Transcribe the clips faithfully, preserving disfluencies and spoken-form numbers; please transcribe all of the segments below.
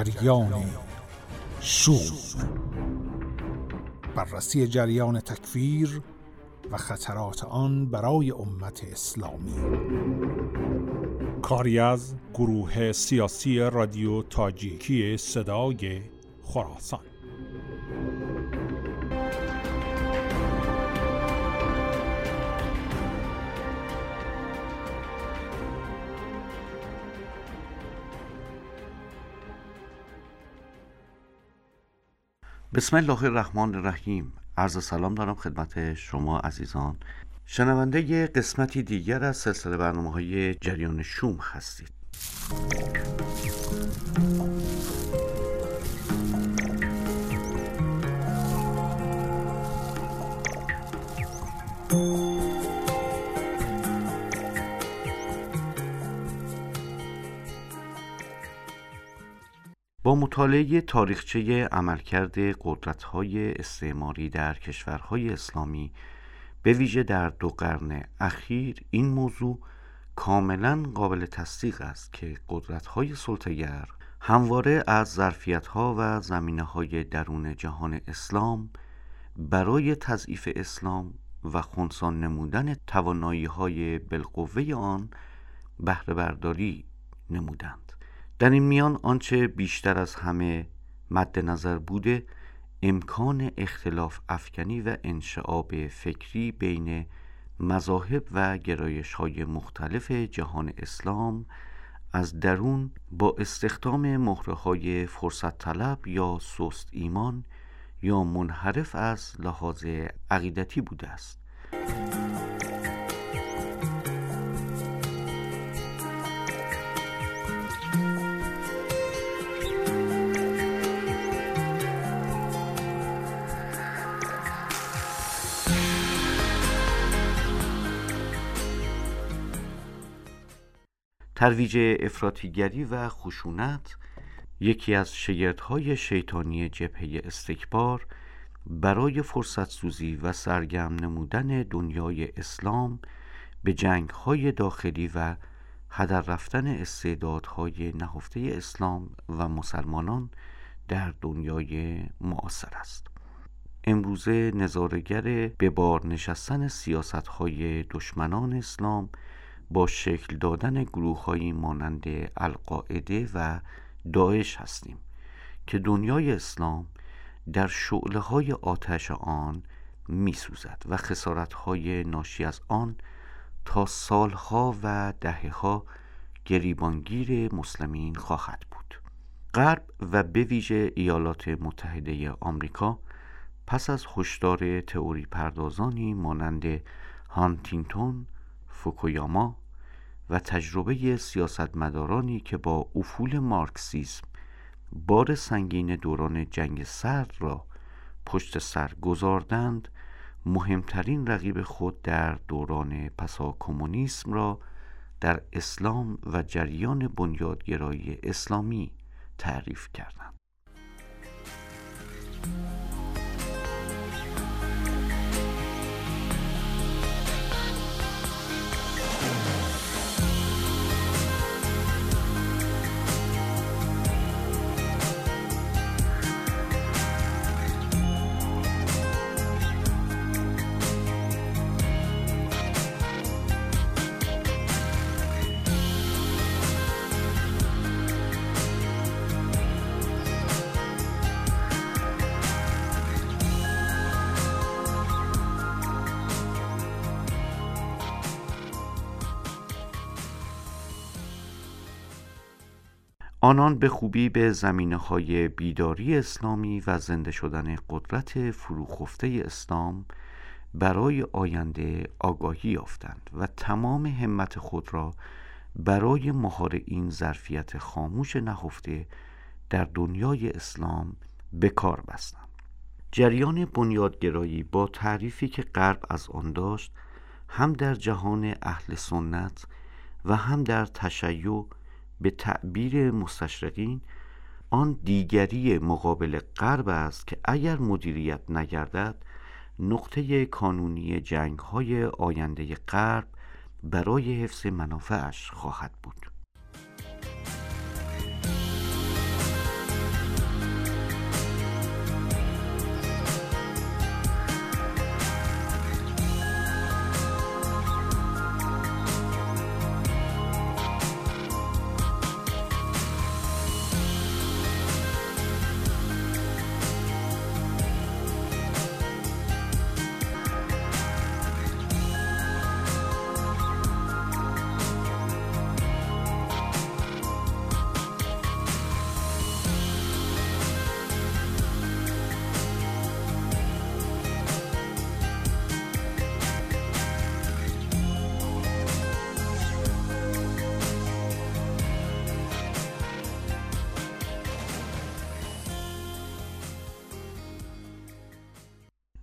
جریان شوم، بررسی جریان تکفیر و خطرات آن برای امت اسلامی. کاری از گروه سیاسی رادیو تاجیکی صدای خراسان. بسم الله الرحمن الرحیم. عرض سلام دارم خدمت شما عزیزان شنونده قسمتی دیگر از سلسله برنامه‌های جریان شوم هستید. با مطالعه تاریخچه عملکرد قدرت‌های استعماری در کشورهای اسلامی به ویژه در دو قرن اخیر این موضوع کاملاً قابل تصدیق است که قدرت‌های سلطه‌گر همواره از ظرفیت‌ها و زمینه‌های درون جهان اسلام برای تضعیف اسلام و خنثی نمودن توانایی‌های بالقوه آن بهره برداری نمودند. در این میان آنچه بیشتر از همه مد نظر بوده امکان اختلاف افکنی و انشعاب فکری بین مذاهب و گرایش‌های مختلف جهان اسلام از درون با استخدام مهره‌های فرصت طلب یا سست ایمان یا منحرف از لحاظ عقیدتی بوده است. ترویج افراطیگری و خشونت یکی از شگردهای شیطانی جبهه استکبار برای فرصت سوزی و سرگرم نمودن دنیای اسلام به جنگ‌های داخلی و هدر رفتن استعدادهای نهفته اسلام و مسلمانان در دنیای معاصر است. امروزه نظاره‌گر به بار نشستن سیاست‌های دشمنان اسلام با شکل دادن گروه‌هایی مانند القاعده و داعش هستیم که دنیای اسلام در شعله‌های آتش آن می‌سوزد و خسارت‌های ناشی از آن تا سالها و دهه‌ها گریبانگیر مسلمین خواهد بود. غرب و به ویژه ایالات متحده آمریکا پس از هشدار تئوری پردازانی مانند هانتینگتون، فوکویاما و تجربه سیاستمدارانی که با افول مارکسیسم بار سنگین دوران جنگ سرد را پشت سر گذاردند، مهمترین رقیب خود در دوران پسا کمونیسم را در اسلام و جریان بنیادگرایی اسلامی تعریف کردند. آنان به خوبی به زمینه‌های بیداری اسلامی و زنده شدن قدرت فروخفته اسلام برای آینده آگاهی یافتند و تمام همت خود را برای مهار این ظرفیت خاموش نهفته در دنیای اسلام به کار بستند. جریان بنیادگرایی با تعریفی که غرب از آن داشت هم در جهان اهل سنت و هم در تشیع به تعبیر مستشرقین آن دیگری مقابل غرب است که اگر مدیریت نگردد نقطه کانونی جنگ‌های آینده غرب برای حفظ منافعش خواهد بود.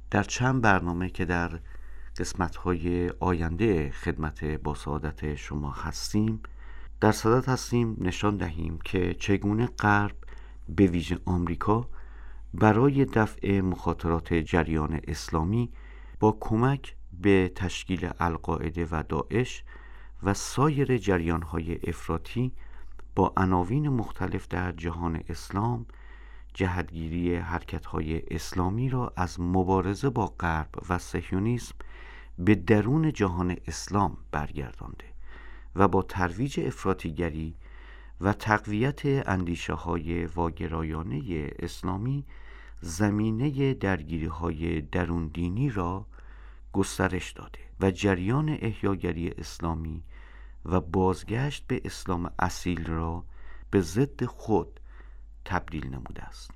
در چند برنامه که در قسمت‌های آینده خدمت با سعادت شما هستیم در صدد هستیم نشان دهیم که چگونه غرب به ویژه آمریکا برای دفع مخاطرات جریان اسلامی با کمک به تشکیل القاعده و داعش و سایر جریان‌های افراطی با عناوین مختلف در جهان اسلام جهتگیری حرکت‌های اسلامی را از مبارزه با غرب و صهیونیسم به درون جهان اسلام برگردانده و با ترویج افراطیگری و تقویت اندیشه‌های واگرایانه اسلامی زمینه درگیری‌های درون دینی را گسترش داده و جریان احیاگری اسلامی و بازگشت به اسلام اصیل را به ضد خود تبدیل نموده است.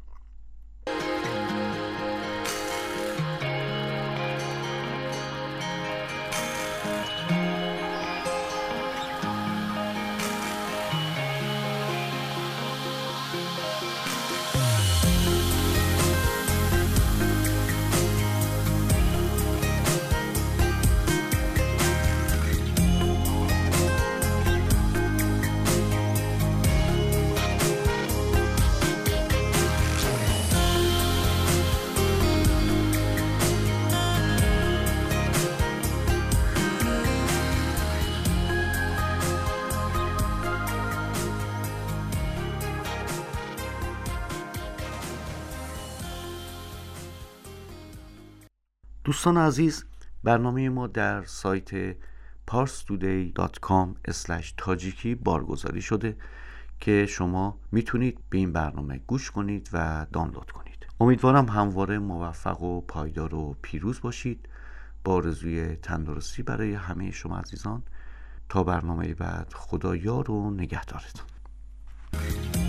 دوستان عزیز، برنامه ما در سایت پارس تودی دات کام اسلش تاجیکی بارگذاری شده که شما میتونید به این برنامه گوش کنید و دانلود کنید. امیدوارم همواره موفق و پایدار و پیروز باشید. با آرزوی تندرستی برای همه شما عزیزان، تا برنامه بعد، خدا یار و نگهدارتون.